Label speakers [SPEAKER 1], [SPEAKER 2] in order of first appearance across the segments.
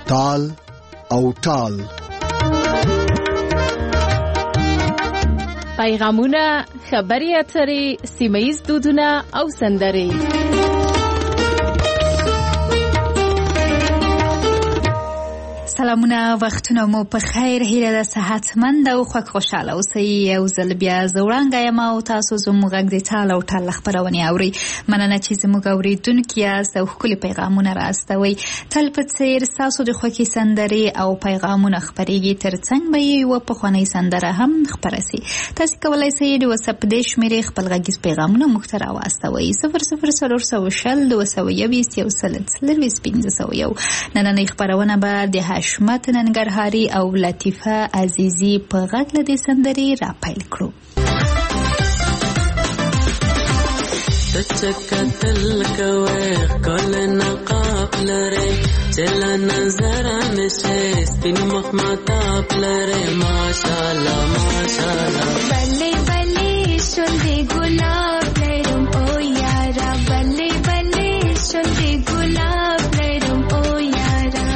[SPEAKER 1] تال او ټال.
[SPEAKER 2] پیغامونه، خبري اترې، سیمه‌ییز دودونه او سندرې.
[SPEAKER 3] سلامونه، وختونه مو په خیر. هیله ده صحتمند او خوشاله اوسئ. یو ځل بیا زه وړاندې یم او تاسو زموږ غږ د ټال او ټال خپرونې اورئ. مننه چې زموږ اورېدونکي یاست او ښکلي پیغامونه راستوئ. تل په څېر ستاسو د خوښې سندرې او پیغامونه خپرېږي، ترڅنګ به یې یوه پخوانۍ سندره هم خپره سي. تاسې کولی سئ د واتساپ په دې شمېرې خپل غږیز پیغامونه موږ ته راواستوئ: 00420 221 1501. نننۍ خپرونه به د حشمت ننګرهاري او لطیفه عزیزی په غږ له دې سندرې را پیل کړو.
[SPEAKER 4] تچکتل کوي کل نقاب لري چل نظر نشه سپین مخ ماتاب لري ماشاءالله ماشاءالله
[SPEAKER 5] بلې بلې شونډې ګلاب لرم او یارا بلې بلې شونډې ګلاب لرم او یارا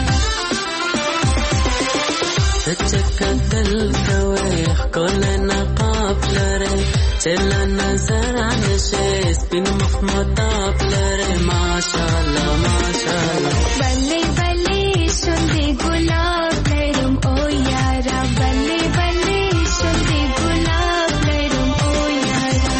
[SPEAKER 4] تچکتل کوي کل نقاب لري چل نظر نشه سپین مخ ماتاب لري ماشاءالله ماشاءالله
[SPEAKER 5] بلې بلې شونډې ګلاب لرم او یارا بلې بلې شونډې ګلاب لرم او یارا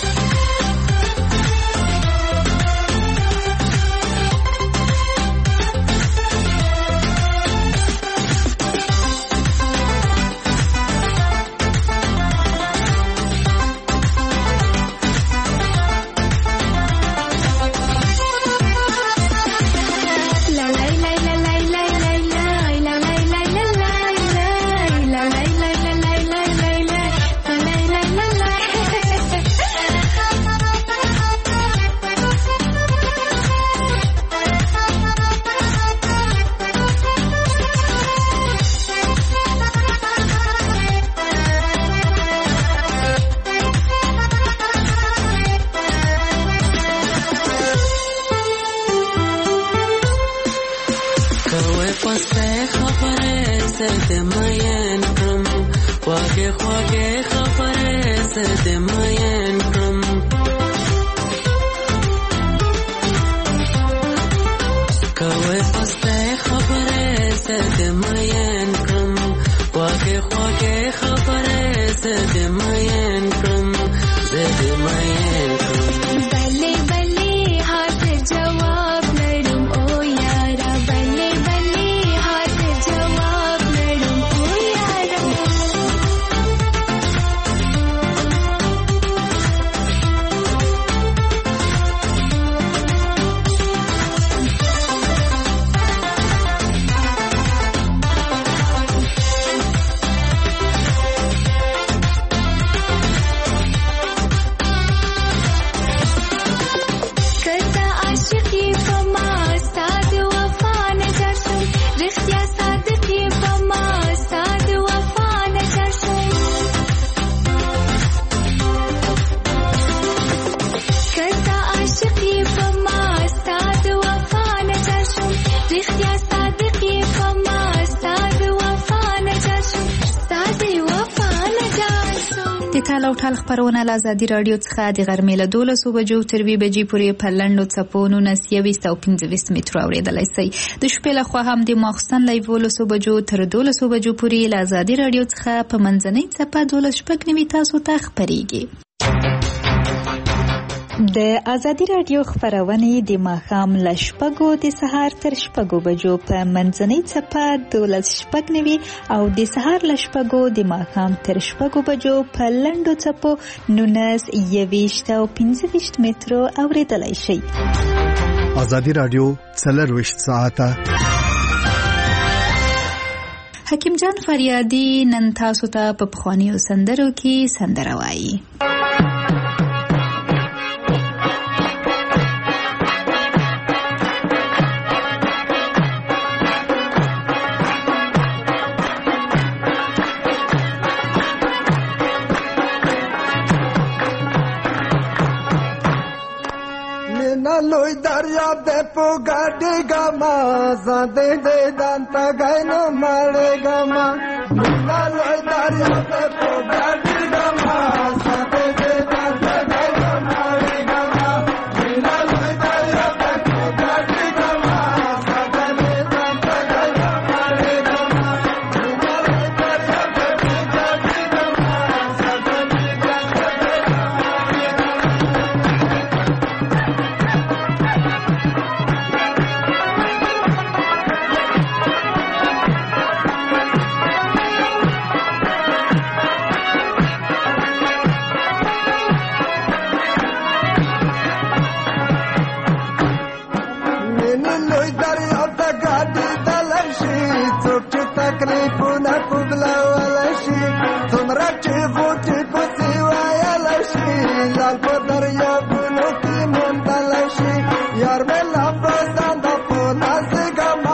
[SPEAKER 3] ټال خبرونه له ازادي رادیو څخه د غرمې له 12 بجو تر 2 بجې پورې په لنډو څپو 19 او 25 مترو اورېدلی شئ. د شپې له خوا هم د ماخستن له 12 بجو تر 12 بجو پورې له ازادي رادیو څخه په منځنۍ څپه 12 تاسو ته خپرېږي. د ازادي رادیو خبرونه د ماښام له 6 د سهار تر 6 بجو په منځنۍ څپه 12 او د سهار له 6 د ماښام تر 6 بجو په لنډو څپو 19 او 25 مترو اورېدلی شئ.
[SPEAKER 1] ازادي رادیو 24 ساعته.
[SPEAKER 3] حکیم جان فریادي نن تاسو ته په پخوانیو سندرو کې سندره وایي.
[SPEAKER 6] لوی در دریاب د پوګاډي ګما زده دې دانت غاینو مړې ګما مینا لوی دریاب د پوګاډي ګما زده دې دانت غاینو مړې ګما مینا لوی دریاب د پوګاډي ګما زده دې دانت غاینو مړې ګما مینا لوی دریاب د پوګاډي ګما زده دې دانت غاینو مړې تکلیفونه پبلا ولشي څومره چې غوټې پسې ویلی شي لال په دریابونو کې موندلی شي یار مې لا په ځانده په نازېږمه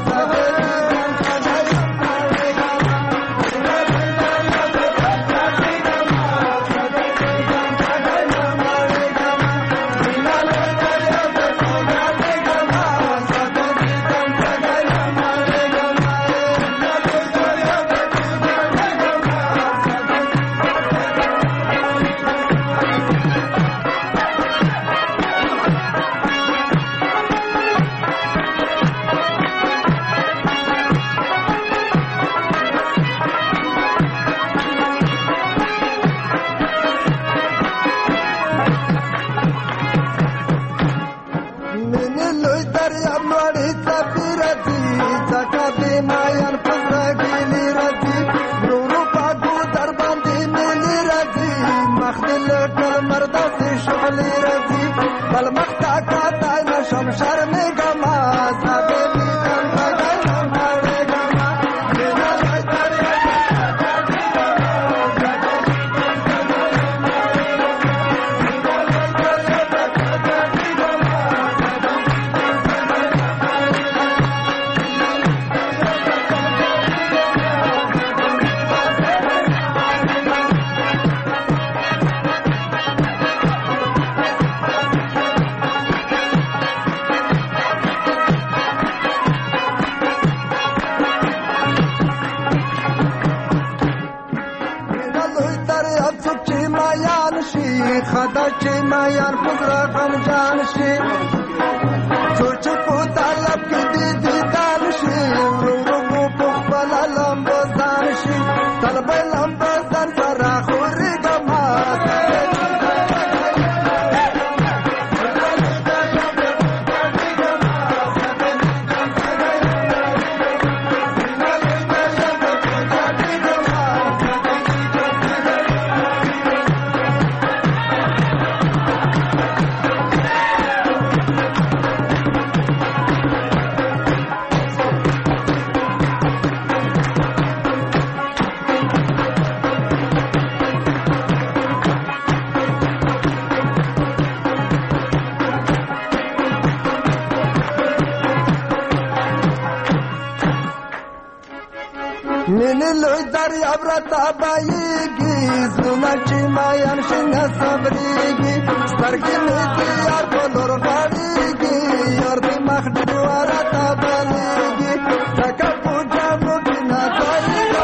[SPEAKER 6] خدا چې مایان پزرا غمجان شي سوچ په طلب کې دې دیدان شي ورو ورو په خپل لمبو ځان شي طلب لمبو ځان سره خوري ګما مینې لوی دریاب راته بایېږي زړونه چې مایان شي نه صبرېږي سترګې مې د یار په لور غاړېږي یار د مخ ډېوه راته بلېږي ټکه په جامو کې نه ځایېږم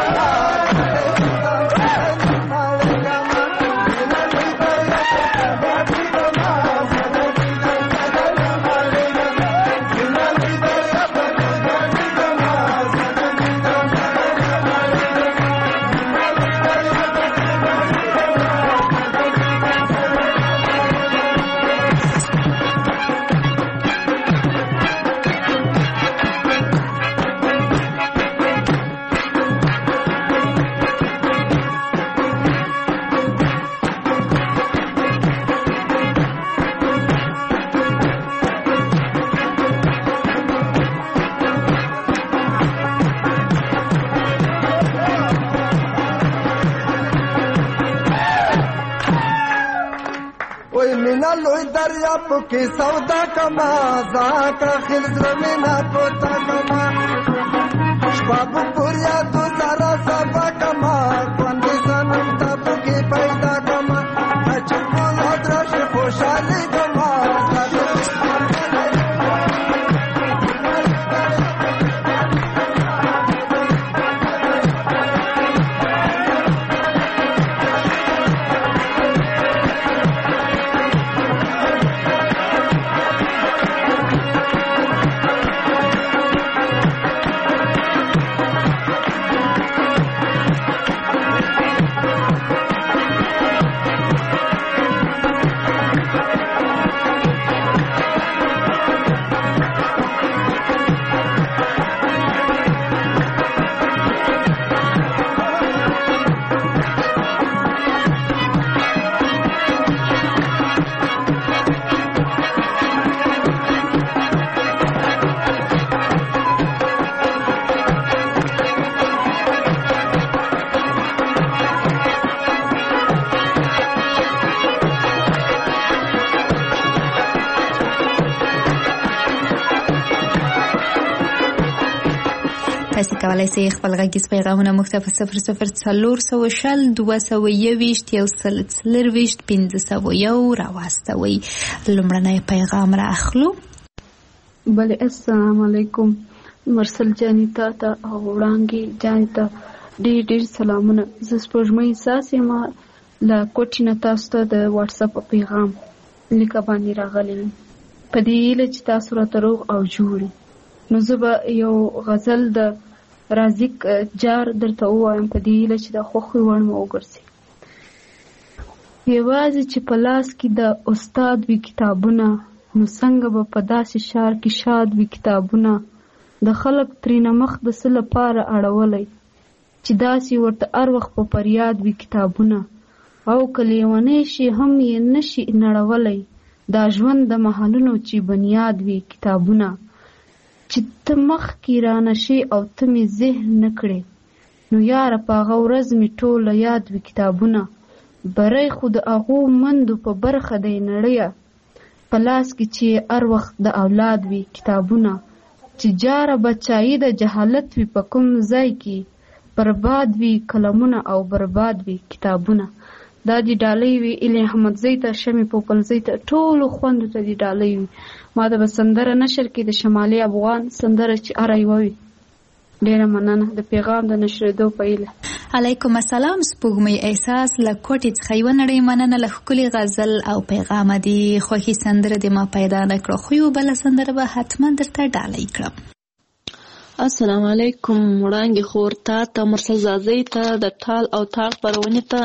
[SPEAKER 6] مینا لوی دریاب کې سودا کما زاکا خل زرمینا پوتا کما شباب پوریا تو سارا سبا کما کوندې زنم تب کې پیدا کما اچ کو لادرش خوشالي کما
[SPEAKER 3] تاسو کولای شئ خپل غږیز پیغامونه موږ ته په 00402021 راواستوئ. لومړنی پیغام را اخلو.
[SPEAKER 7] بله، السلام علیکم. مرسل جانی ته او وړانګې جانی ته ډېر سلامونه. زه سپوږمۍ ساس یم له کوټې نه تاسو ته د واتساپ پیغام لیکه باندې راغلی یم په دې هیله چې تاسو راته روغ او جوړ. نو زه به یو غزل د رازق جار درته ووایم په دې هیله چې د خوښې وړ مو وګرځي. یوازې چې په لاس کې د استاد وي کتابونه، نو څنګه به په داسې ښار کې شاد وي کتابونه. د خلک ترېنه مخ د څه لپاره اړولی چې داسې ورته هر وخت په فریاد وي کتابونه. او که لیونی شي هم یې نشي نړولی دا ژوند د محلونو چې بنیاد وي کتابونه. چې ته مخکې رانه شي او ته مې ذهن نه کړې، نو یاره په هغه ورځ مې ټوله یاد وي کتابونه. بری خو د هغو مندو په برخه دی نړیه، په لاس کې چې هر وخت د اولاد وي کتابونه. چې جاره بچایي د جهالت وي په کوم ځای کې، برباد وي قلمونه او برباد وي کتابونه. دا دی ډالۍ وي الی احمدزی ته، شمې پوپلزی ته، ټولو خوندو ته دی ډالۍ وي. ما ته به سندره نشر کې د شمالي افغان سندره چې هره یوه وي. ډېره مننه د پیغام د نشرېدو په هیله.
[SPEAKER 3] علیکم السلام. سپوږمۍ احساس له کوټې څخه یوه نړۍ مننه له ښکلي غزل او پیغامه دي. خوښي سندره دې ما پیدا نه کړه، خو یو بله سندره به حتما درته ډالۍ کړم.
[SPEAKER 8] السلام علیکم. وړانګې خور ته مرسل زازۍ ته د ټال او تاړ خپرونې ته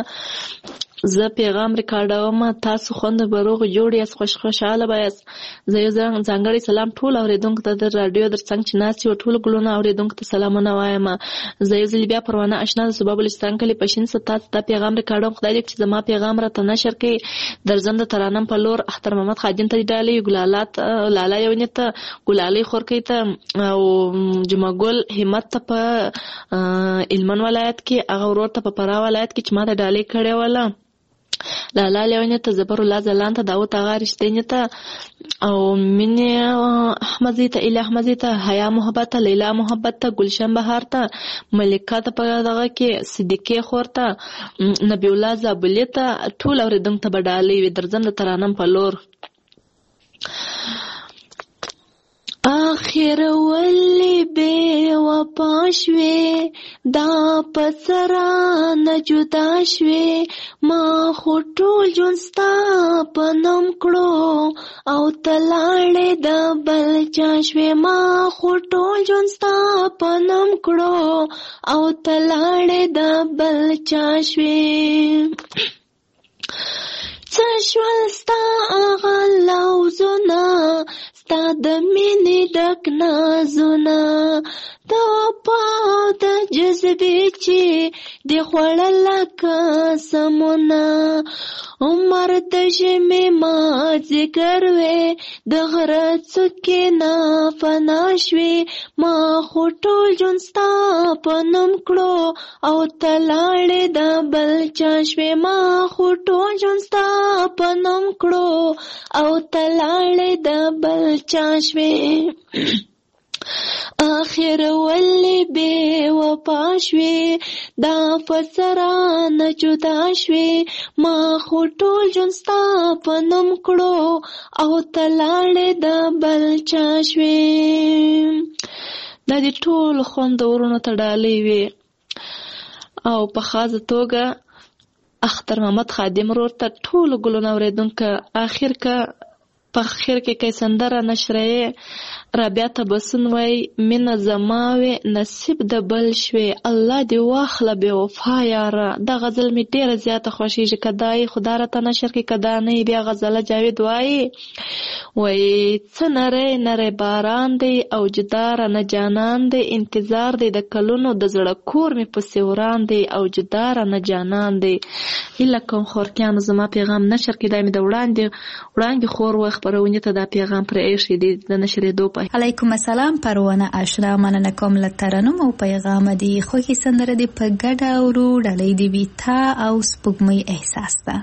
[SPEAKER 8] زه پیغام ریکارډوم. تاسو خوند به روغ جوړ یاست، خوشحاله به یاست. زه یو ځانګړی سلام ټول اورېدونکو ته د راډیو در څنګ چې ناست یو ټولو ګلونه اورېدونکو ته سلامونه وایم. زه یو ځل بیا پروانه اشنا د صوبه بلوچستان کلي پشین څه تاسو ته پیغام ریکارډوم. خدای دې چې زما پیغام راته نشر کړي. درځم د ترانم په لور اختر محمد خادم ته ډالۍ، ګلالات لالا یونې ته، ګلالۍ خورکۍ ته او جمعه ګل همت ته په هلمند ولایت کې، هغه ورور ته په فراه ولایت کې چې ما ته ډالۍ کړې وله. لالا لیونې ته، زبر الله ځلان ته، داود اغا رښتینې ته او مینې احمدزي ته، اله احمدزي ته، حیا محبت ته، لیلا محبت ته، گلشن بهار ته، ملکه ته په دغه کې، صدیقې خور ته، نبی الله زابلي ته، ټول اورېدونکو ته به ډالۍ وي. درځم د ترانم په لور. آخر ولی بے وفا شوی دا پسرا نه جدا شوی، ما خو ټول ژوند ستا په نوم کړو او تلاړې د بل چا شوی، ما خو ټول ژوند ستا په نوم کړو او تلاړې د بل چا شوی. څه شول ستا هغه لوظونه، ستا د مینې ډک نازونه، د وفا د جذبې چې د خوړل لکه سمونه. عمر د ژمې مازدیګر وې، د غره څوکې نه فنا شوې، ما خو ټول ژوند ستا په نوم کړو او ته لاړې د بل چا شوې، ما خو ټول ژوند ستا په نوم کړو او ته لاړې د بل چا شوې. آخر ولی بے وفا شوی دا فسرا نه جدا شوی، ما خو ټول ژوند ستا په نوم کړو او ته لاړې د بل چا شوی. دا دې ټول خوندورونو ته ډالۍ وي او په خاصه توګه اختر محمد خادم ورور ته، ټولو ګلونه اورېدونکو. اخر که په خیر کې کای سندره نشرې رابعه تبسم وای، مینه زما وې نصیب د بل شوې، الله دې واخله بې وفا یاره. دا غزل مې ډېره زیاته خوښېږي. که دا یې خدا راته نشر کړي، که دا نه یې بیا غزله جاوید وایي څه نری نری باران دی او جدا رانه جانان دی، انتظار دی د کلونو د زړه کور مې پسې وران دی او جدا رانه جانان دی. هیله کوم خورکیانو زما پیغام نشر کړي. دا مې د وړانګې خور وای خپرونې ته دا پیغام پرې ایښی دی د نشرېدو په.
[SPEAKER 3] علیکم السلام. پروانه اشنا مننه کوم له ترنم او پیغام دی. خوښي سندره دی په ګډه اورو. ډالۍ دی وي تا او سپوږمۍ احساس ته.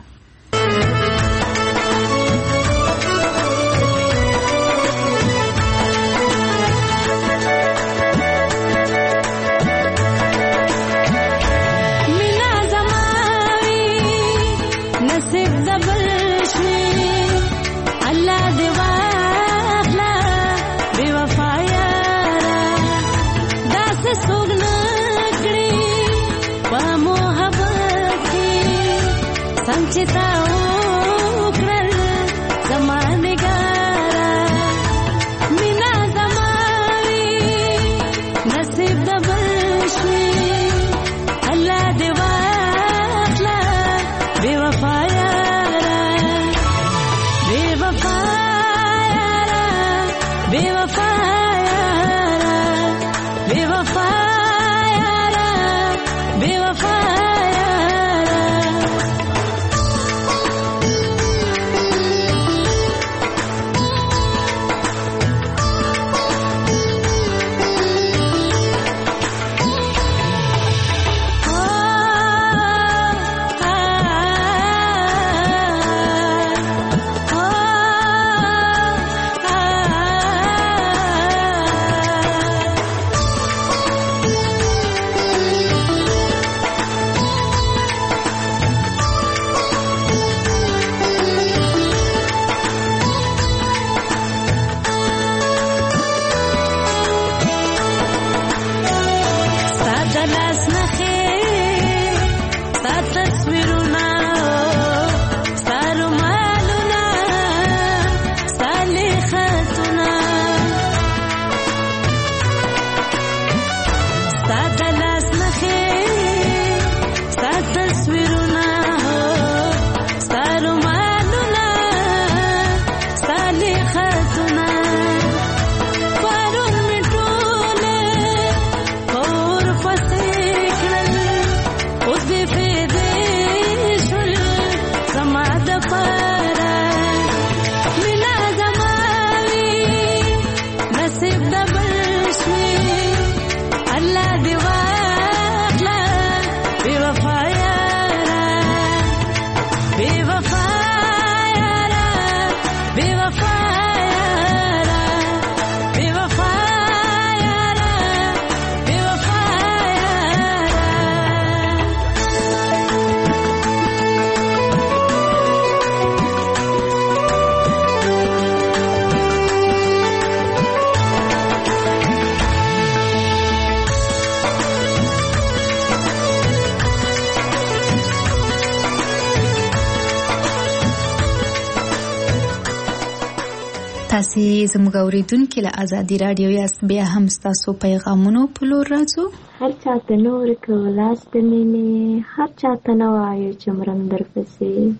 [SPEAKER 3] تاسو زموږ اوریدونکو له ازادي رادیو یاست. بیا هم تاسو پیغامونو په لور راځو.
[SPEAKER 9] هر چاته نور کولاس د مینې، هر چاته نو وایو چې مرم درپسې.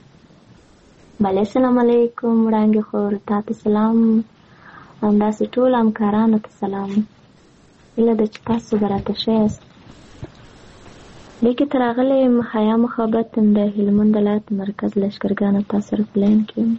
[SPEAKER 9] بله السلام علیکم وړانګې خور، تاته سلام، همداسې ټول همکارانو ته سلام. هیله ده چې تاسو به راته ښه یاست. دې کې ته راغلی یم حیا محبت د هلمند ولایت مرکز لښکرګانو تاسو سره په لاین کې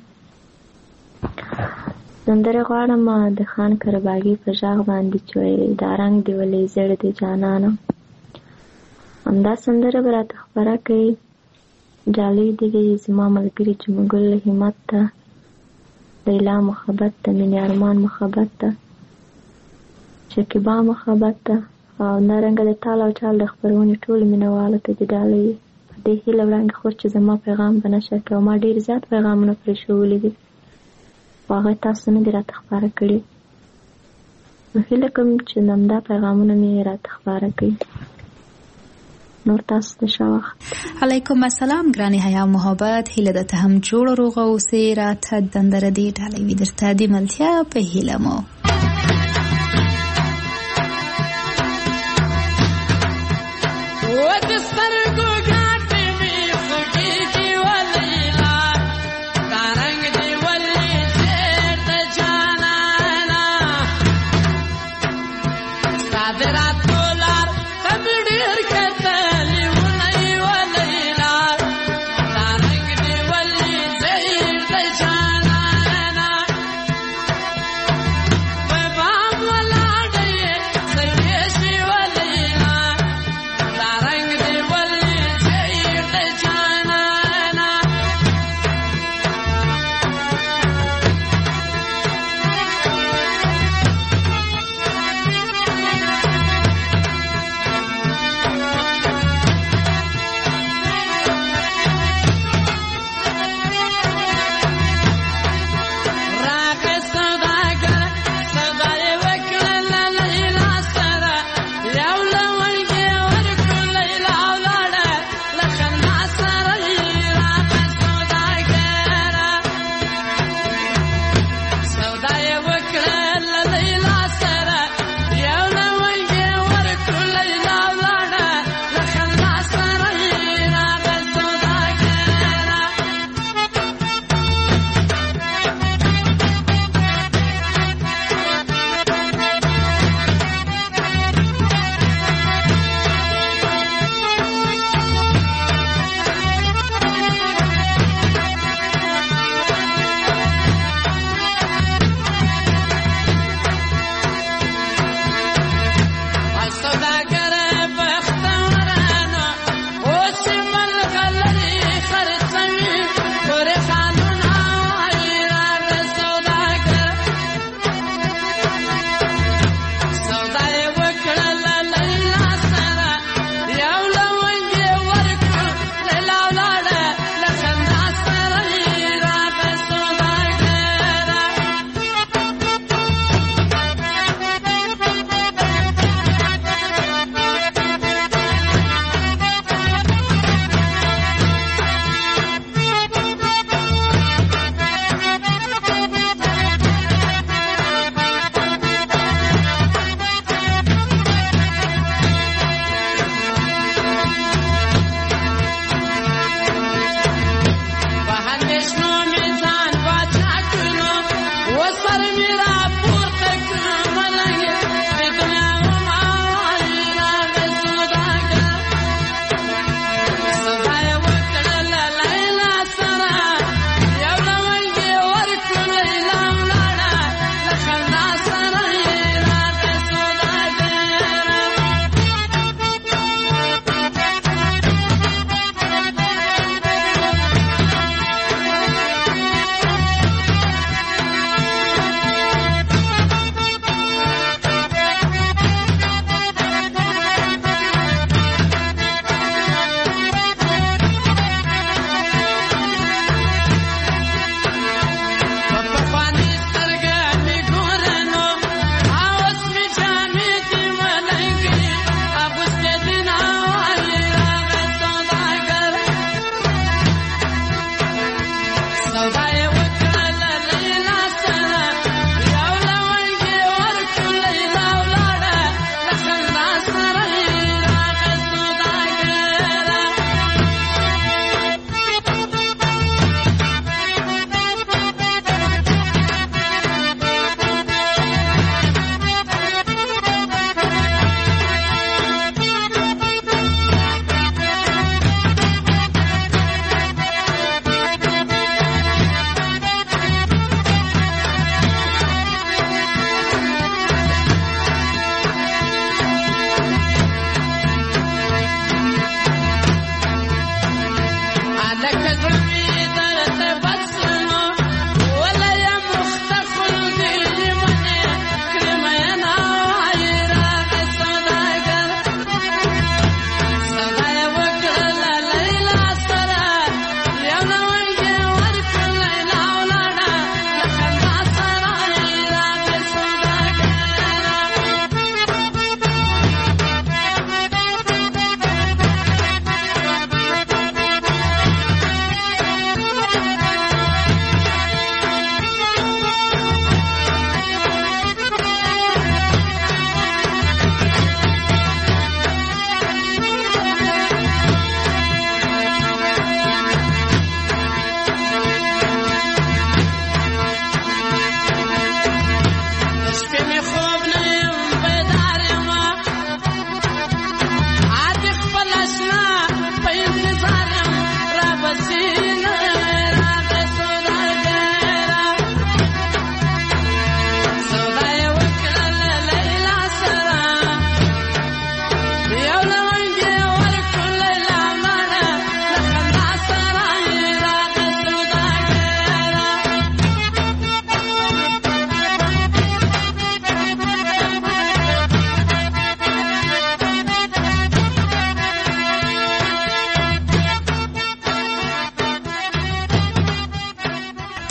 [SPEAKER 9] سندره غواړم د خان کرباغي په غږ باندې چې وایي دا رنګ دی ولې زړه دی جانانه. همدا سندره به راته خپره کوي. جالۍ دې وي زما ملګري چې مګل همت ته، لیلا محبت ته، مینې ارمان محبت ته، شکیبا محبت ته، او نارنګه د تال او چال د خپرونې ټولو مینهوالو ته د ډالۍ په دې هیله وړاندې خور چې زما پیغام به نشر کړي او ما ډېر زیات پیغامونه پرې ښوولي دي خو هغه تاسو نه دي راته خپاره کړي. نو هیله کوم چې همدا پیغامونه مې راته خپاره کړي. نور تاسو ته ښه وخت.
[SPEAKER 3] علیکم السلام ګرانې حیا محبت، هیله ده ته هم جوړه روغه اوسې. راته دندره دې ډالۍ وي درته د ملتیا په هیله مو.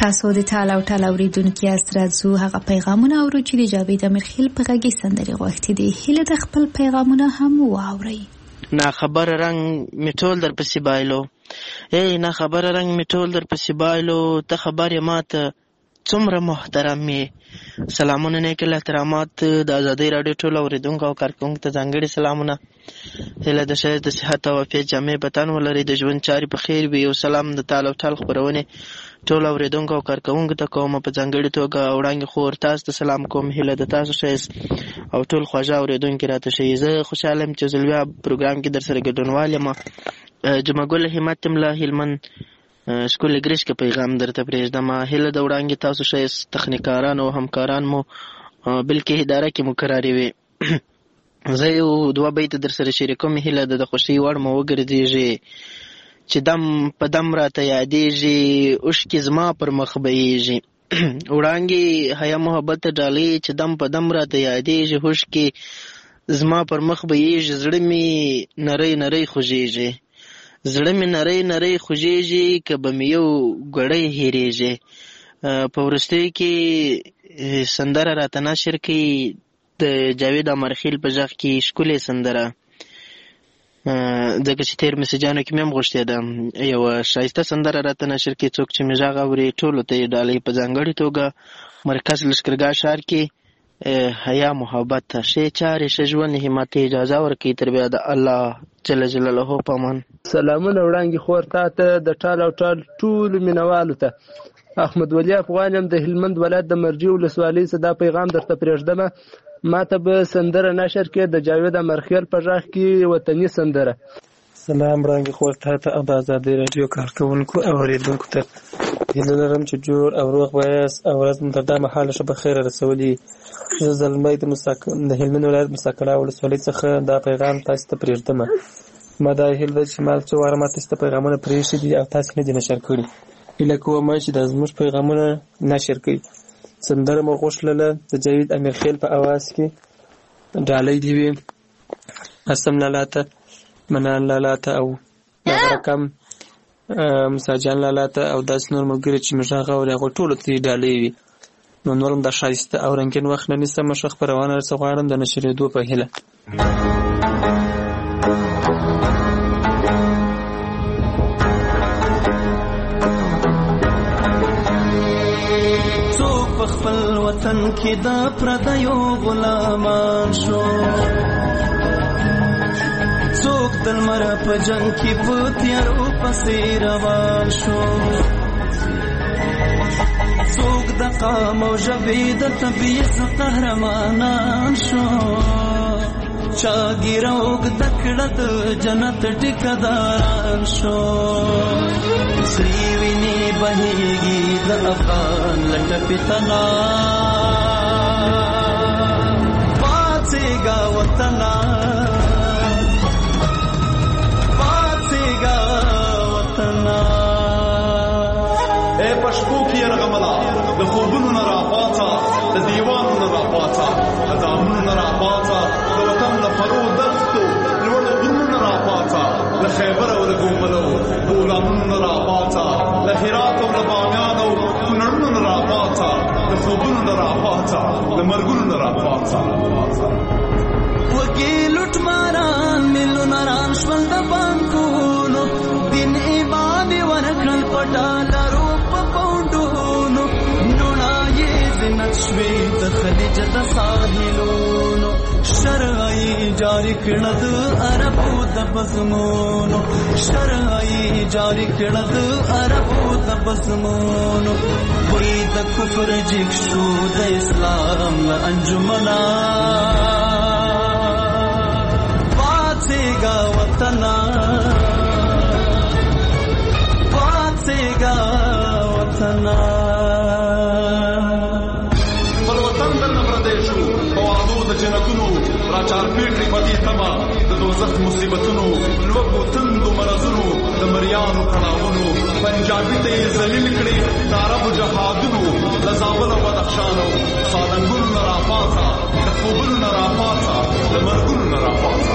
[SPEAKER 3] تاسو د ټال او ټال اوریدونکو یاست. راځو هغه پیغامونه اورو چې د جاوید امیرخیل په غږی سندرې غوښتي دي. هیله د خپل پیغامونه هم واورئ.
[SPEAKER 10] نا خبر رنگ میټول در پسې بایلو، ای نا خبر رنگ میټول در پسې بایلو، ته خبر یې ماته څومره محترم یې. سلامونه نیک احترامات د ازادۍ راډیو ټول اوریدونکو او کارکونکو ته ځانګړي سلامونه. هیله د ښایست د صحت او عافیت جامع بدن ولري، د ژوند چارې په خیر وي. یو سلام د تال او ټال خپرونې ټول اوریدونکو او کارکونکو ته کوم. په ځانګړي توګه وړاندې خور تاسو ته سلام کوم. هیله د تاسو ښایست او ټول خواږه اوریدونکو راته شي. زه خوشاله یم چې زلویا پروګرام کې در سره ګډونوال یم. جمعه ګل همت یم له هلمند شکل ګریش کې پیغام درته پرېږدم. هیله د وړاندې تاسو ښایست تخنیکاران او همکاران مو بلکې اداره کې مقررې وي. زه یو دوه بیت در سره شریکوم. هیله د خوښۍ وړ مو وګرځېږي چې دم په دم راته یادېږي، اوښکې زما پر مخ بهېږي. وړانګې حیا محبت ډالۍ چې دم په دم راته یادېږي، اوښکې زما پر مخ بهېږي. زړه مې نری نری خوږېږي، زړه مې نری نری خوږېږي، که به مې یو ګړی هېرېږي. په وروستیو کې سندره راته نشر کړي د جاوید امیرخیل په غږ کې ښکلې سندره، ځکه چې تېر میسجانو کې مې هم غوښتې ده یوه ښایسته سندره راته نشر کړي. څوک چې مې غږ اوري ټولو ته یې ډالۍ. په ځانګړې توګه مرکز لښکرګاه ښار کې حیا محبت ته ښې چارې ښه ژوند همت اجازه ورکړي. تر بیا د الله جل جلاله په امان.
[SPEAKER 11] سلامونه وړاندې خور تا ته د ټال او ټال ټولو مینوالو ته. احمد ولی افغان یم د هلمند ولایت د مرجې ولسوالۍ څخه دا پیغام درته پرېږدم. ما ته به سندره نشر کې د جاوید امیرخیل په غږ کې وطني سندره.
[SPEAKER 12] سلام وړاندې خور تا ته او د ازادۍ راډیو کارکوونکو او اورېدونکو ته. هیله لرم چې جوړ او روغ به یاست او ورځ مو تر دا مهاله ښه په خیره رسولي. زه زلمی د هلمند ولایت مساکړه ولسوالۍ څخه دا پیغام تاسو ته پرېږدم. ما دا هیله ده چې ما څو واره ما تاسو ته پیغامونه پرېښي دي او تاسو نه دي نشر کړي. هیله کوم چې دا زموږ پیغامونه نشر کړي. سندره مو غوښتله د جاوید امیرخیل په اواز کې. ډالۍ دې وي اسم لالا ته، منان لالا ته او رقم مساجان لالا ته او داسې نور ملګري چې موږ هغه اوري هغوی ټولو ته یې ډالۍ وي. نو نور هم دا ښایسته او رنګین وخت نه نیسم. ښه خپرونه درڅه غواړم د نشرېدو په هیله.
[SPEAKER 13] خپل وطن کې د پردیو غلامان شو، څوک د لمر په جنګ کې په تیارو پسې روان شو، څوک د قام او ژبې د طبیعت قهرمانان شو، چا ګیره اوږده کړه د جنت ټیکداران شو. سرې وینې بهېږي د افغان له ټپې تنا، پاڅېږه وطنه پاڅېږه وطنه.
[SPEAKER 14] ای په شپو کې یرغمله د خوبونو نه راپاڅه، د دیوانو نه راپاڅه، د دامونو نه راپاڅه، د وطن له پرو دښتو لوړو غرونو نه راپاڅه، له خیبر او له ګوملو بولانونو نه راپاڅه، له هرات او له بامیان او کونړونو نه راپاڅه، د خوبونو نه راپاڅه، له مرګونو نه راپاڅه.
[SPEAKER 13] وږي لوټماران میلیونران شول د بانکونو، دین ایمان یې ورکړل په ډالرو په پونډونو، نوڼا یې زینت شوې د خلیج د ساحلونو، شرعي جاری کړه د عربو د بزمونو، شرعي جاری کړه د عربو د بزمونو. وی د کفر جګ شو د اسلام له انجمنا، پاڅېږه وطنه پاڅېږه وطنه.
[SPEAKER 14] خپل وطن درنه پردی شو په وعدو د جنتونو، راچارپېټ کړي په دې تمه د دوزخ مصیبتونو، لوږو تندو مرضونو د مریانو کړاوونو، پنجابي ته یې ذلیل کړي د عربو جهادونو، له زابل او بدخشان او سالنګونو نه راپاڅه، د خوبونو نه راپاڅه، د مرګونو نه راپاڅه.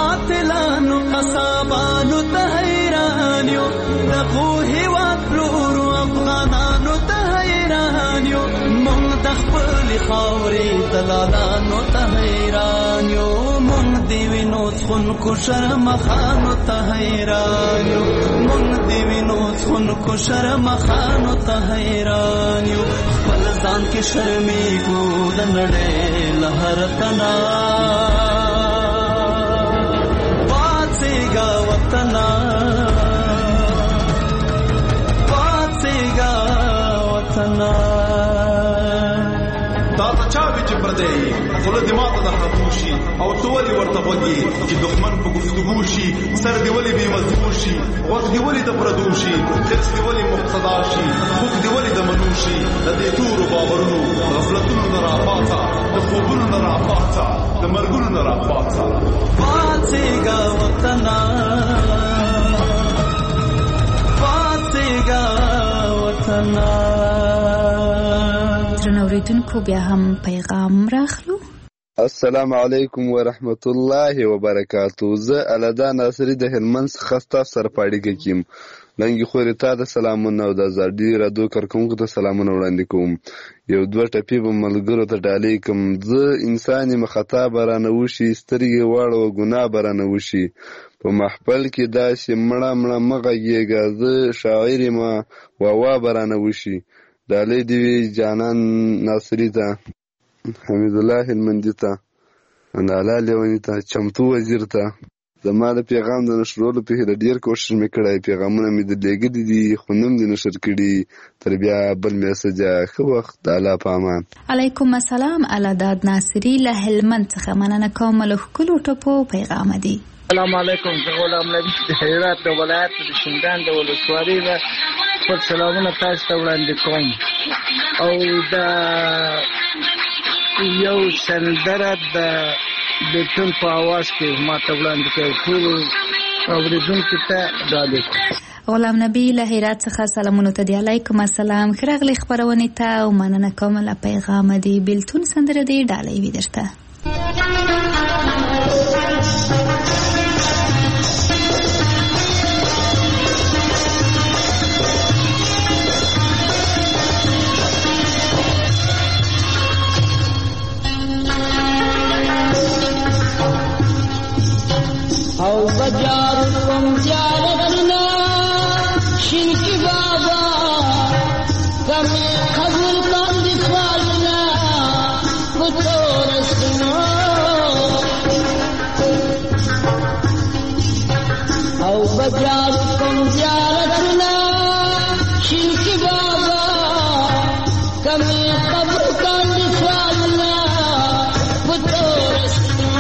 [SPEAKER 13] قاتلانو قصابانو ته حیران یو دغو هیواد پلورو افغانانو ته حیران یو مونږ د خپلې خاورې دلالانو ته حیران یو مونږ د وینو څښونکو شرمخانو ته حیران یو مونږ د وینو څښونکو شرمخانو ته حیران یو خپل ځان کې شرمېږو د نړۍ له هر تنا پاڅېږه وطنه پاڅېږه وطنه
[SPEAKER 14] دا ته چا وي چې پردی خوله دې ماته د خطو شي او ته ولې ورته غوږ چې دښمن په گفتگو شي سر دې ولې بې مضمون شي غوږ دې ولې د پردو شي حرص دې ولې مقتدا شي خوږ دې ولې د منو شي د دې تورو باورونو غفلتونو نه راپاڅه د خوبونو نه راپاڅه د مرګونو نه راپاڅه
[SPEAKER 13] پاڅېږه وطنه پاڅېږه وطنه.
[SPEAKER 3] درنو اوریدونکو بیا هم پیغام راخلو.
[SPEAKER 15] السلام علیکم ورحمت الله وبرکاتو. زه الدا ناصری د هلمند څخه ستاسو سره په اړیکه کې یم. لنګي خورې تا د سلامونه او د ازادي رادیو کارکوونکو ته سلامونه وړاندې کوم. یو دوه ټپې به ملګرو ته ډالۍ کوم. زه انسان یم خطا به رانه وشي سترګې واړوه ګناه به رانه وشي په محفل کې داسې مړه مړه مه غږېږه زه شاعر یم واوا به رانه وشي. ډالۍ دې وي جانان ناصري ته حمید الله هلمندي ته اندالا لیوني ته چمتو وزیر ته زما د پیغام د نشرولو په هیله ډېر کوشش مې کړی پیغامونه مې د لېږلي دي خو نوم دې نشر کړي تر بیا بل میسجه ښه وخت د الله په امان.
[SPEAKER 3] علیکم السلام الاداد ناصري له هلمند څخه مننه کوم له ښکلو ټپو پیغام دی.
[SPEAKER 16] السلام علیکم زه غلام نبی د هرات د ولایت د شینډان د ولسوالۍ نه خپل سلامونه تاسو ته وړاندې کوم او د یو سندره د بیتون په आवाज کې ما ته وړاندې کوي ټول اوریدونکو ته ډالۍ کوم.
[SPEAKER 3] غلام نبی له هرات څخه سلامونه ته دی. علیکم السلام خراغلی خبرونه ته او مننه کوم له پیغام دی. بیلتون سندره دی ډالۍ وي درته.
[SPEAKER 17] او بجار کوم زیارتنا شینکی بابا کمی قبول کن دی سوالنا کتورستنا او بجار کوم زیارتنا شینکی بابا کمی قبول کن دی سوالنا کتورستنا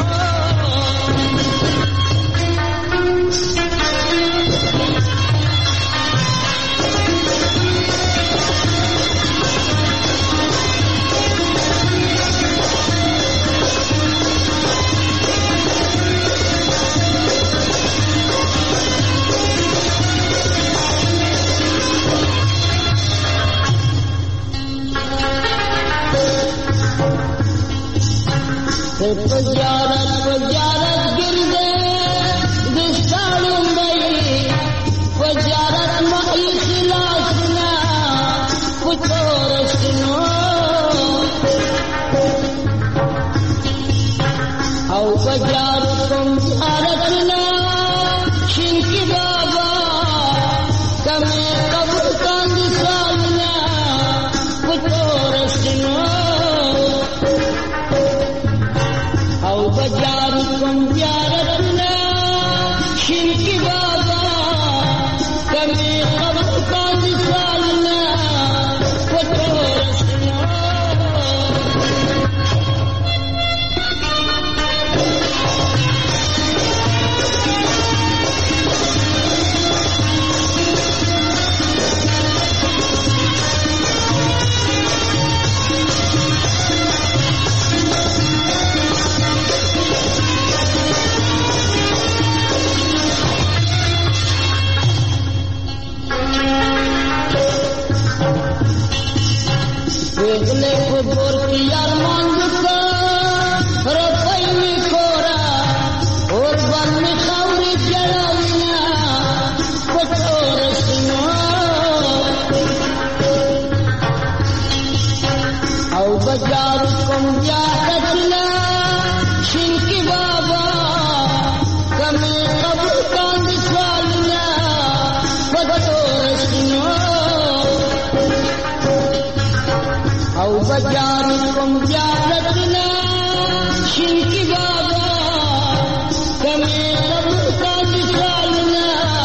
[SPEAKER 17] کوم زیارتونه شینکی بابا کمې قبر کا مثالونه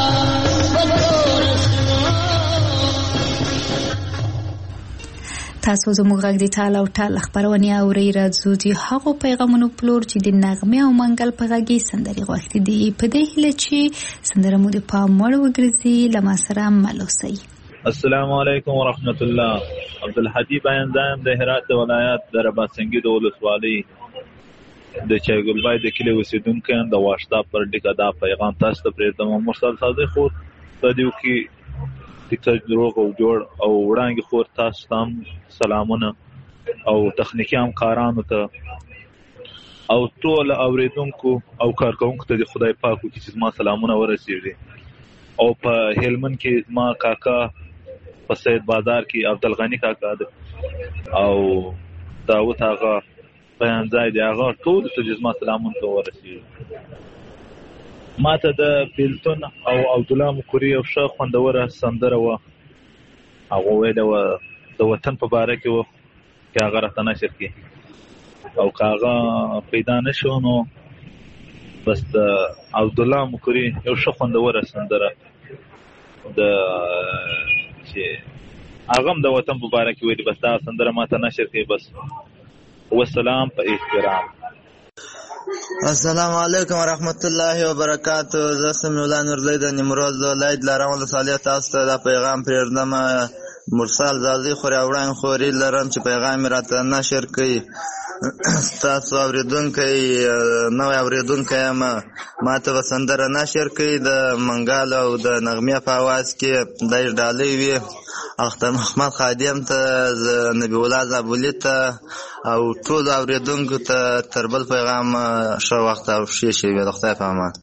[SPEAKER 3] تاسو زموږ غږ د ټال او ټال خبرونه اورئ. راځو د هغو پیغامونو پلور چې د نغمې او منګل په غږی سندري غوښتي دي په دې هیله چې سندره مو د پام وړ وګرځي. لما سره ملوسي.
[SPEAKER 18] السلام علیکم ورحمت الله. عبدالحدی بیاندایم د هرات ولایت د رباطسنګي د ولسوالۍ د چایګلبای د کلی اوسیدونکو د واشتاب پر ډیکا دا پیغام تاسو ته پرېږدم. مرسل صادق خو په دې کې ټیکټ دروغ او جوړ او وړاندې خور تاسو ته سلامونه او تخنیکی همکارانو ته او ټول اوریدونکو او کارکونکو ته د خدای پاک وکړي چې زما سلامونه ورسیږي. او په هلمند کې زما کاکا په سید بازار کې عبدالغنی کاکا ده او داوود هغه بیان ځای دی هغه ټول ته زما سلامونه ورسیږي. ما ته د بیلتون او عبدالله مکوري یو ښه خوندوره سندره وه هغه ویله وه د وطن په باره کې وه چې هغه راته نشر کړي او که هغه پیدا نه شو نو بس د عبدالله مکوري یو ښه خوندوره سندره د چې هغه هم د وطن په باره کې ویلي بس دا سندره ما ته نشر کړي. بس والسلام په احترام.
[SPEAKER 19] السلام علیکم ورحمت الله وبرکاتہ. زه سمیع الله نورزی د نیمروز ولایت لارم ولسوالۍ تاسو ته دا پیغام پرېږدم. مرسل زازي خوري وړاندې خوري لرم چې پیغام راته نشر کړي. تاسو اوریدونکي نوې اوریدونکي ما ته سندره نشر کړي د منګال او د نغمې په आवाज کې د ډالۍ وي. اختر محمد خادم ته نبی الله زابولی ته او ټول اوریدونکو ته تر بل پیغام ښه وخت او ښې شېبې د خدای په امان.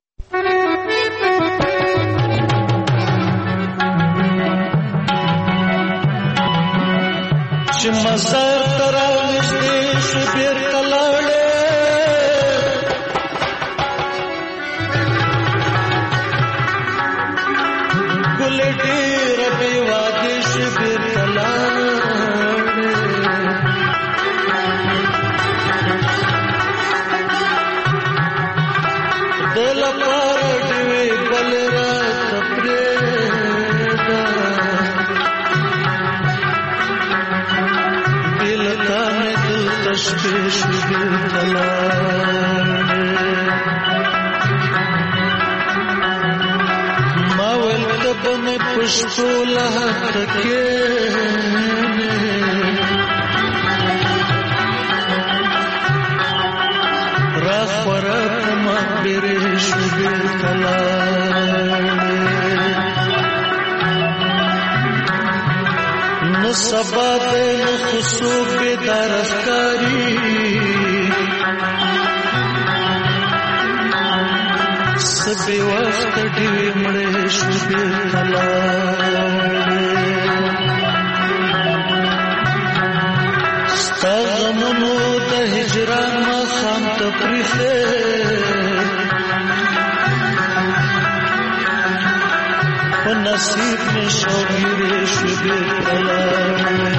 [SPEAKER 13] چې مزار ته راوږدې شو بېرته لاړې ګلې ډېره بې وادې شو بېرته لاړې د لپاره ډېوې بل راته پرېږده دلته مې دلته شپې شو بېرته لاړې ما ویل ته به مې په شپو له هته کښېنې راخوره کړمه بیرې شو بېرته لاړې نو سبا دی نو خو څوک بیداره ښکاري څه بې وخته ډېوې مړې شو بېرته لاړې ستا غمونو د هجران ماښام ته پرېښې په نصیب مې شوګیرې شو بېرته لاړې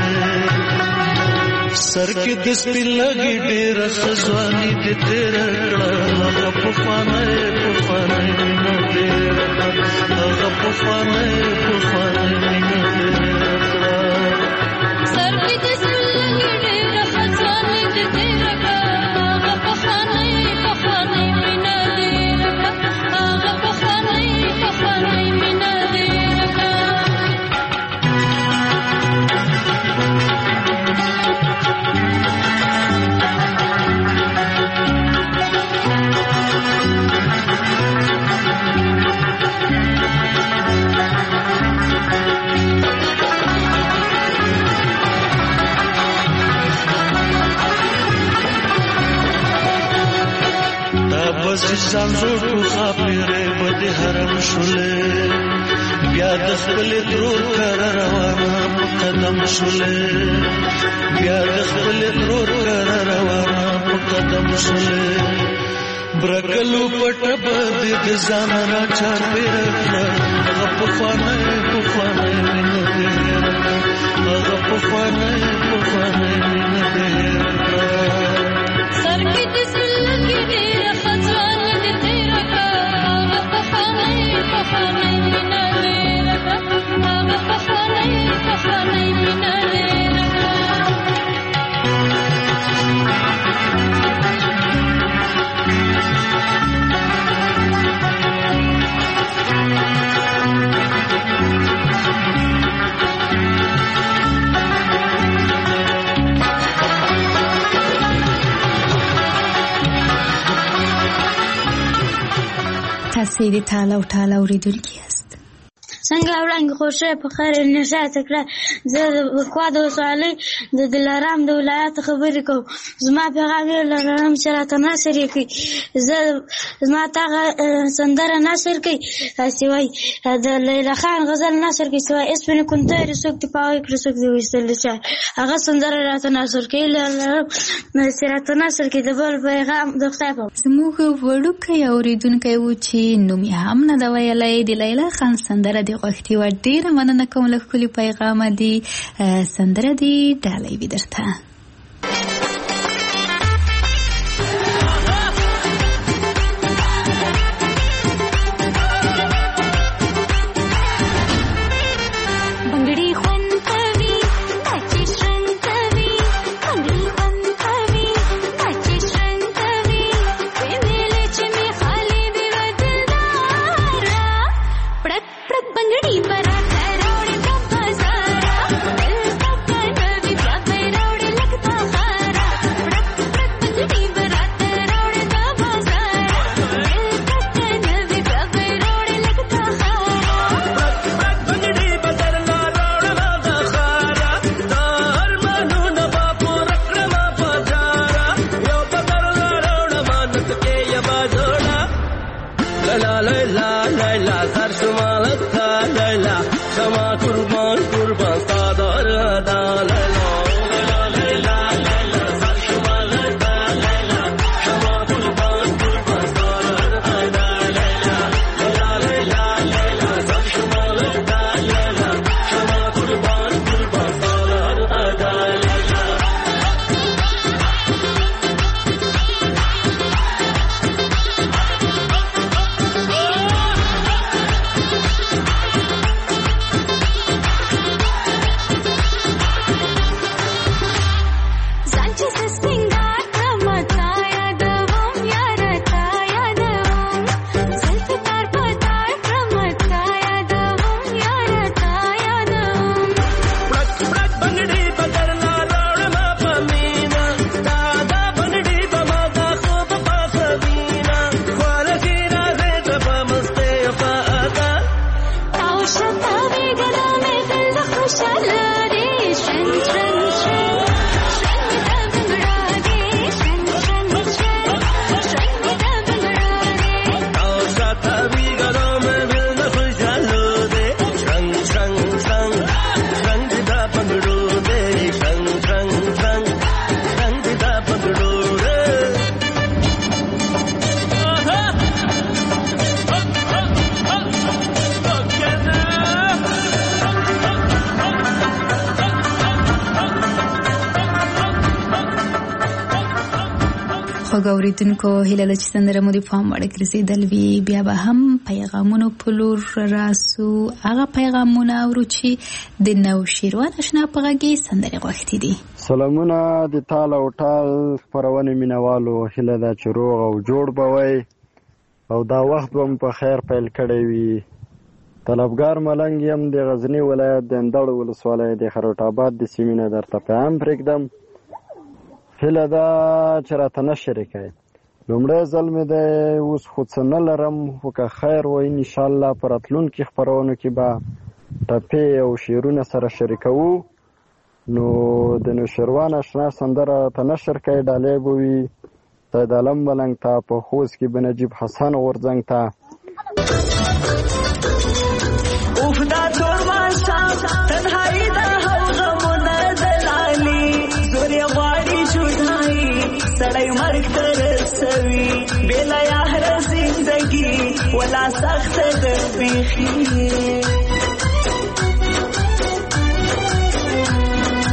[SPEAKER 13] سر کې د سپین لګي ډېره ښه ځواني دې تېره کړه هغه پخوانی مینه ډېره کړه هغه پخوانی مینه ډېره کړه سر کې د سپین لګي ډېره ښه ځواني دې تېره کړه هغه پخوانی مینه ډېره کړه هغه پخوانی مینه ډېره کړه ځان روټو خاپېرې به د حرم شولې بیا د خپلې ترور کره روانه په قدم شولې بیا د خپلې ترور کره روانه په قدم شولې برګلو پټه به دې د ځان را چاپېره کړه هغه پخوانی مینه ډېره کړه هغه
[SPEAKER 3] تاسې د تاله او ټاله اورېدونکي یاست.
[SPEAKER 20] څنګه وړاندې خوښه په خیر نشاط کړه. زه د بکوا د ولسوالۍ د دلارام د ولایت خبرې کوم. زما پیغام یې لرم چې راته نثر یې کړي. زما تاغه سندره نثر کوي هسې وایي د لیلا خان غزل نثر کوي چې وایي اسپنې کونترې څوک دې پاوی کړه څوک دې ویستلی چا هغه سندره راته نثر کوي لرم چې راته نثر کوي د بل پیغام د خدای په
[SPEAKER 3] زموږ وړوکی اورېدونکی و چې نوم یې هم نه ده ویلی د لیلا خان سندره دې غوښتې وه. ډېره مننه کوم له ښکلي پیغامه دې سندره دې ډالۍ وي درته. خوږ اورېدونکو هیله ده چې سندره مو د پام وړ ګرځېدل وي. بیا به هم پیغامونو په لور راسو. هغه پیغامونه اورو چې د نوشیروان اشنا په غږ کې سندرې غوښتې دي.
[SPEAKER 21] سلامونه د تال او ټال خپرونې مینوالو، هیله ده چې روغ او جوړ به وئ او دا وخت به مو په خیر پیل کړی وي. طلبګار ملنګ یم د غزني ولایت د اندړ ولسوالۍ د خروټ آباد د سیمې نه درته پیغام پرېږدم. هیله ده چې راته نشر کوئ. لومړی ځل مې دی، اوس خو څه نه لرم، خو که خیر وای انشاءالله په راتلونکي خپرونو کې به ټپې او شعرونه سره شریکوو. نو د نوشیروان اشنا سندره ته نشر کوي ډالۍ به وي سید عالم ملنګ ته، په خوست کې به نجیب حسن غورځنګ ته.
[SPEAKER 13] اوف دا ټول ماښام تنهایي ده او غمونه دلالي زور یې غواړي جدایي سړی مرګ ته رسوي بېله یاره زندګي ولا سخته ده بیخي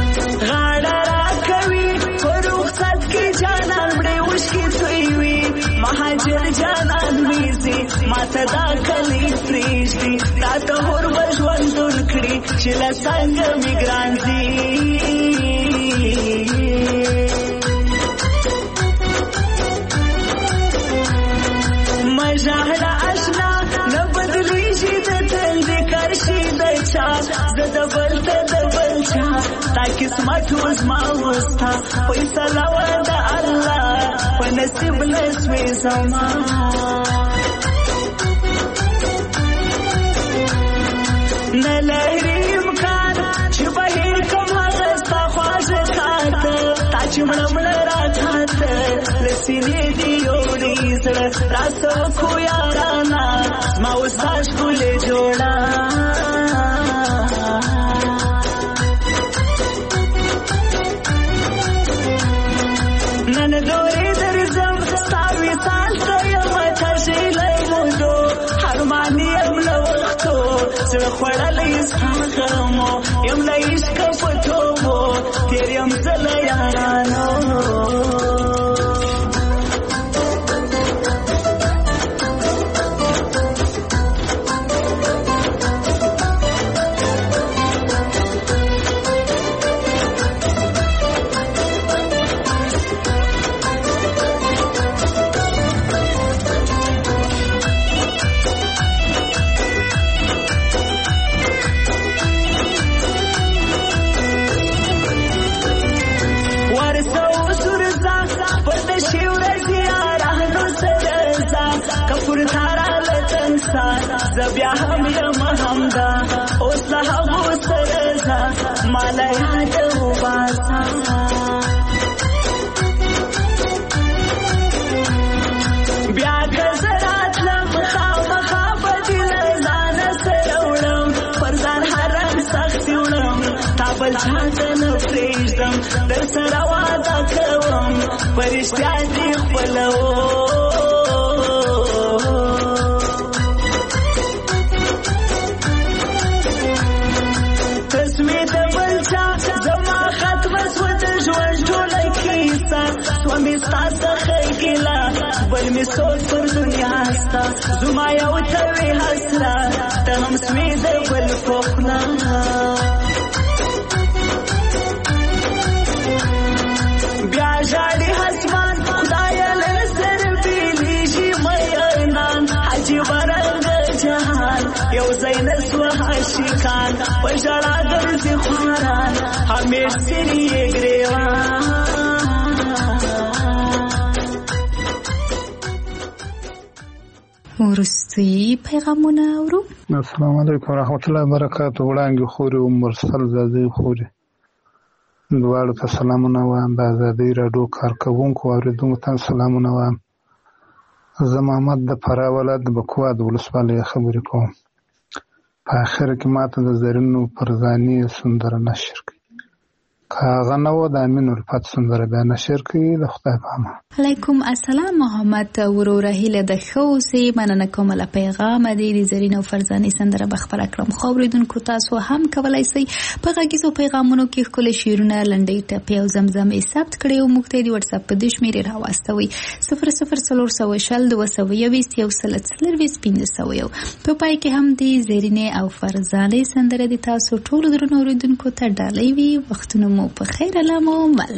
[SPEAKER 13] ماته دا کلی پریږدي دا ته هور به ژوندون کړي چې له څنګه مې ګران دي مه ژاړه اشنا نه بدلیږي د تل د کرشي د چا زه د بل ته د بل چا تا قسمت و زما وستا فیصله وه د الله په نصیب نسوې زما نه لري امکان چې بهر کم هغه ستا خواږه کاته تا چې مړه مړه راکاته له سینې دې یوړې زړه راسه وکړو یارانه زما اوس دا ښکلې جوړه نن دورې درځم ستا وصال ته یمه تږلی مودو حرمان یم له وختو زړه خوړلی ستا غمو یم له عشقه په توبو تېر یم زه له یارانو زه بیا هم یم همدا اوس له هغو سره ځه ما له یاده وباسه بیا که زه راتلم خامخا به دې له ځانه سره وړم پر ځان حرم سختي وړم تا بل چا ته نه پرېږدم در سره واده کوم په رښتیا دې خپلوم سومی ستا څخه ګیله بل مې سوچ پر دنیا ستا زما یو ته وې حسرت ته هم سوې د بل په خوله بیا ژاړي اسمان خدایه له سر بېلېږي مینان عجیبه رنګه جهان یو ځای نه سوه عاشقان په ژړا ګرځي خواران همیش ځینې یې ګرېوان
[SPEAKER 3] وروستي پیغامونه اورو.
[SPEAKER 2] السلام علیکم ورحمت الله وبرکاته. وړانګې خورې او مرسل زادې خورې دواړو ته سلامونه وایم. د ازادۍ راډیو کارکوونکو او اورېدونکو ته سلامونه وایم. زه محمد د فراه ولایت د بکوا د ولسوالۍ خبرې کوم. په اخر کې ماته د زرینو پرزاني سندره نشر کړي. که هغه نه و د امین الفت سندره بیا نشر کړي. د خدای په امان.
[SPEAKER 3] علیکم السلام محمد وروره هیله د ښه اوسئ. مننه کوم له پیغامه د زرین او فرزاني سندره به خپره کړم. خو اورېدونکو تاسو هم کولی شئ په غږیزو پیغامونو کې ښکلي شعرونه لنډۍ ټپې او زمزمې ثبت کړئ او موږ ته یې د وټساپ په دې شمېرې راواستوئ 004022211500. په پای کې هم د زرینې او فرزاني سندره د تاسو ټولو درنو اورېدونکو ته ډالۍ وي. وختونه مو په خیر علامو مل.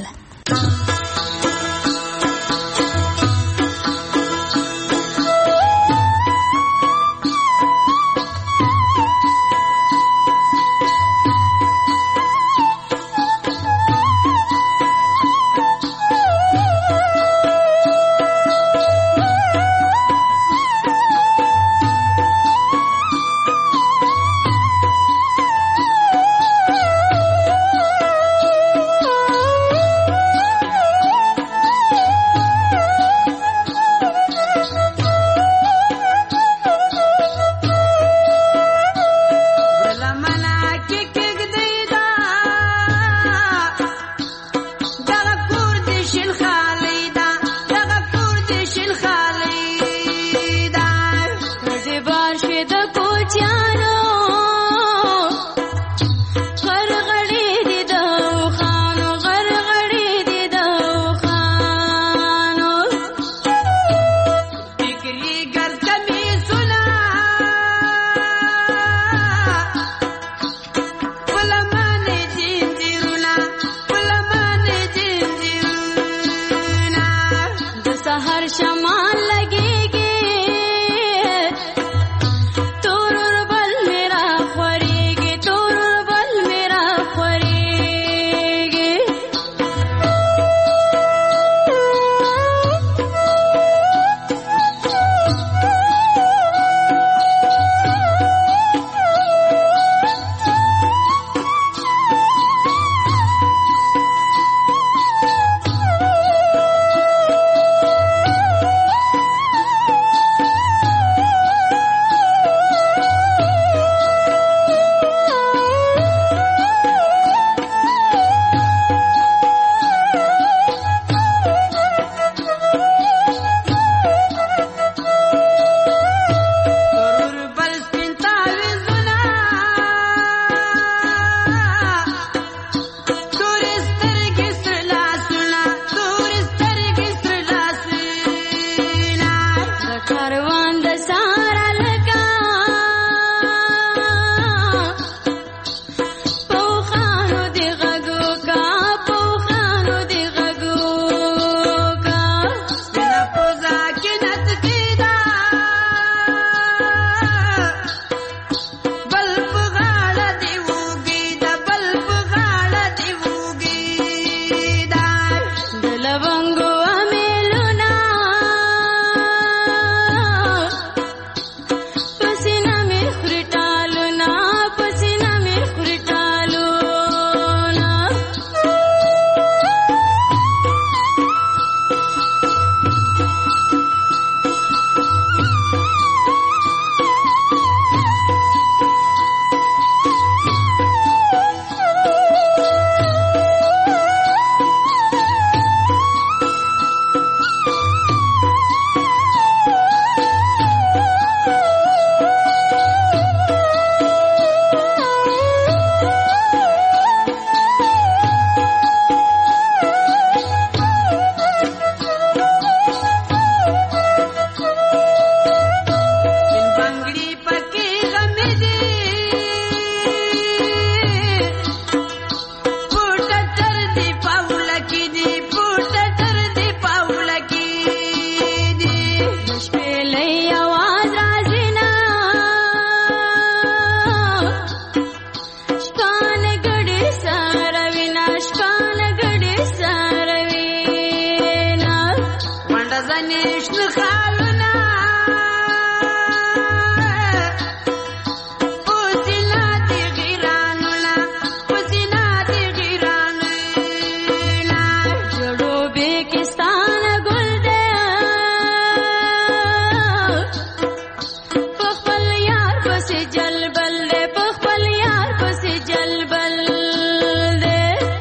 [SPEAKER 5] پسې جلبل دی په خپل یار پسې جلبل دی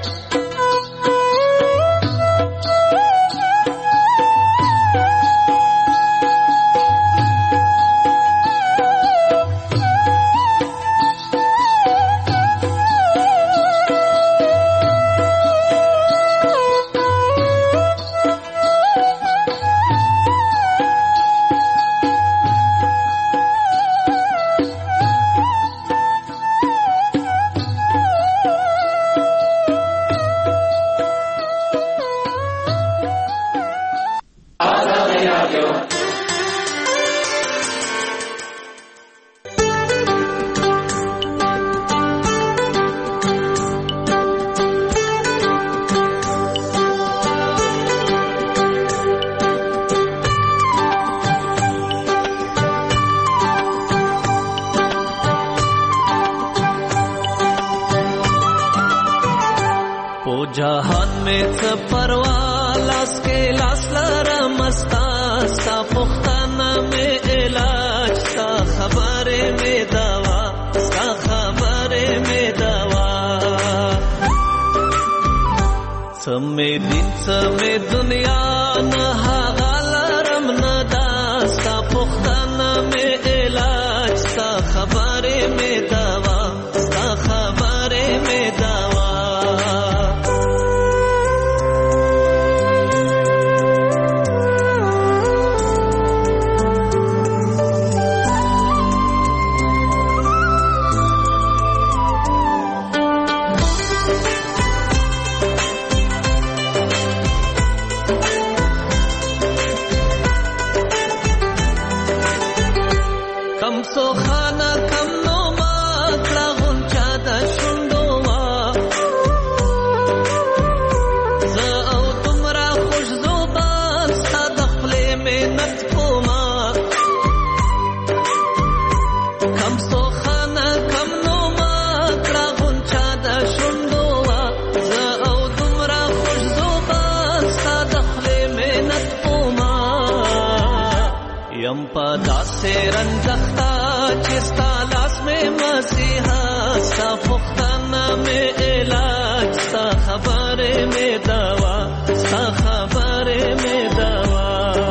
[SPEAKER 13] जहान में څه پروا لاس کې لاس لرم ستا ستا پختانه مې علاج ستا خبرې مې دوا ستا خبرې مې دوا څه مې دین څه مې دنیا نه هغه لرم نه دا ستا پختانه مې علاج ستا خبرې مې دوا ستا خبرې مې دوا رنزختا چستا لاس میں مسیحا ستا پختانہ میں علاج ستا خبرے میں دوا ستا خبرے میں دوا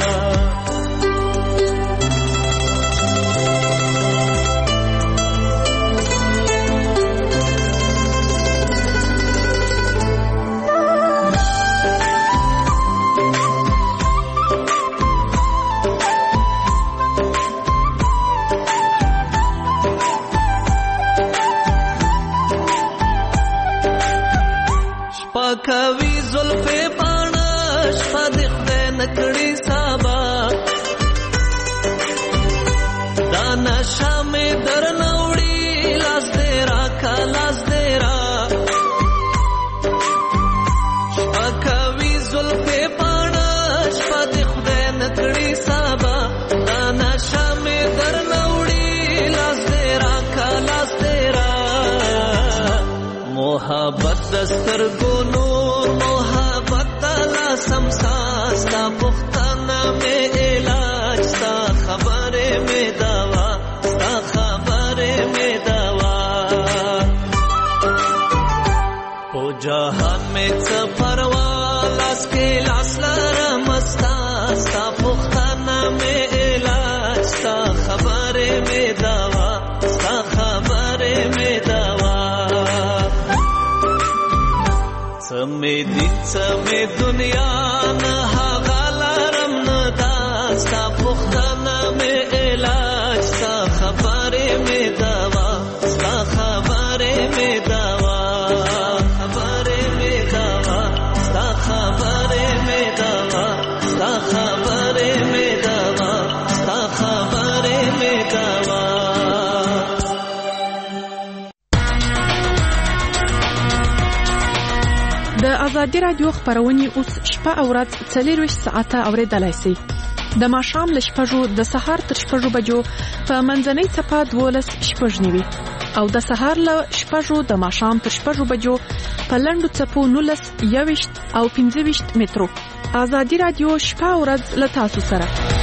[SPEAKER 13] کوي زلفې باڼه شپه د خدای نه کړي سبا دا نشه مې درنه وړي لاس دې راکه لاس دې را شپه کوي زلفې باڼه شپه د خدای نه کړي سبا دا نشه مې درنه وړي لاس دې راکه لاس دې را محبت دسترګو نور محبت تلا سمسا ستا پختانه میں علاج ستا خبرې میں دوا ستا خبرې میں دوا او جهان میں څه پروا لاس کې لاس لرم ستا ستا پختانه میں علاج ستا خبرې میں دوا ستا خبرې میں دوا سمې دین سمې دنیا نه هغه لرم نه دا ستا پختانه مې علاج ستا خبرې مې دوا ستا خبرې مې دوا خبرې مې دوا ستا خبرې مې دوا ستا خبرې مې دوا ستا خبرې مې دوا
[SPEAKER 4] د ازادي رادیو خبرونه اوس شپه او ورځ 24 ساعته اوریدلای شئ د ماښام له 6 د سهار تر 6 بجو په منځنۍ څپه 12 شپږ نیوي او د سهار له 6 د ماښام تر 6 بجو په لنډو څپو 19 21 او 25 مترو ازادي رادیو شپه او ورځ له تاسو سره